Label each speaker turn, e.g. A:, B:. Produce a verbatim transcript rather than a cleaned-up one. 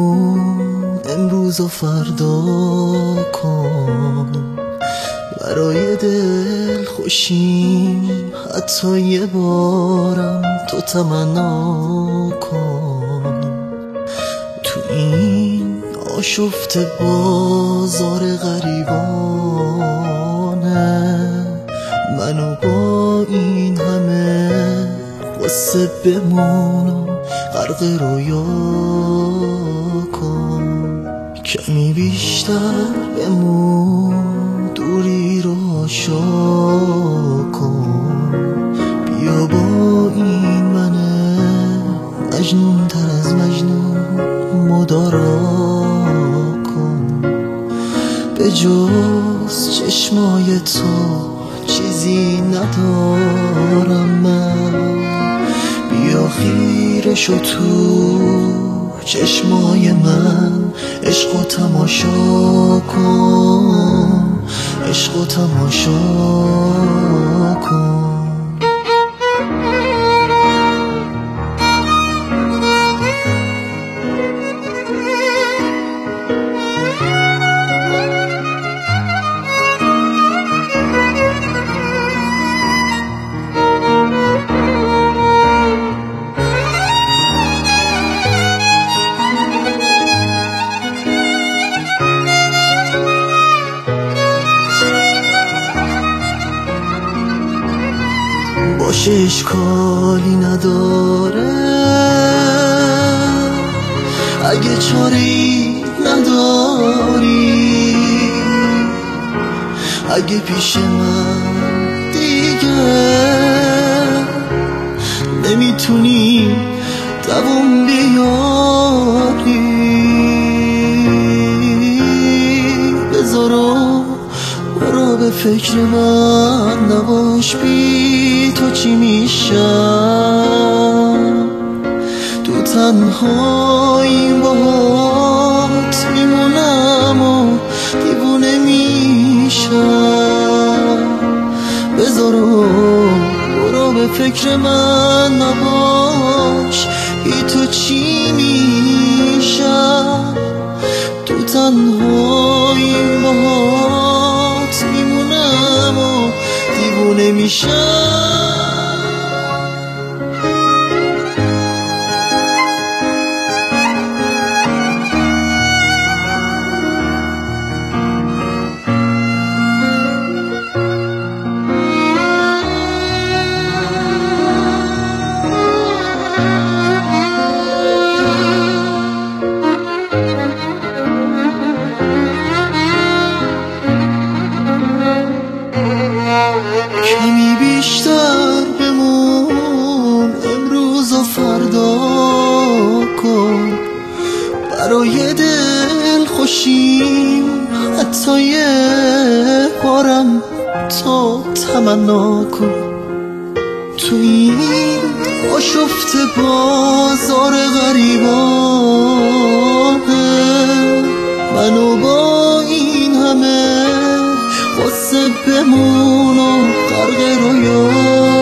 A: بمون امروز و فردا کن، برای دل خوشیم حتی یه بارم تو تمنا کن. تو این آشفته بازار غریبانه منو با این همه قصه بمون و غرق رویا کن. کمی بیشتر بمون دوری رو آشا کن، بیا با این من مجنون تر از مجنون مدارا کن. به جز چشمای تو چیزی ندارم من، بیا خیرشو تو چشمای من عشق و تماشا کن، عشق و تماشا کن. باشه اشکالی نداره اگه چاری نداری، اگه پیش من دیگه نمیتونی دوام بیاری، بذارو برو به فکر من نباش، بی تو چی میشم، تو تنهایی باهات میمونم و دیوونه میشم، بذارو برو به فکر من نباش، بی تو چی میشم، تو تنهایی باهات میمونم و دیوونه میشم. کمی بیشتر بمون امروز و فردا کن، برای دل خوشیم حتی یه بارم تو تمنا کن. تو این آشفته بازار غریبانه منو با این همه قصه بمون و غرق رویا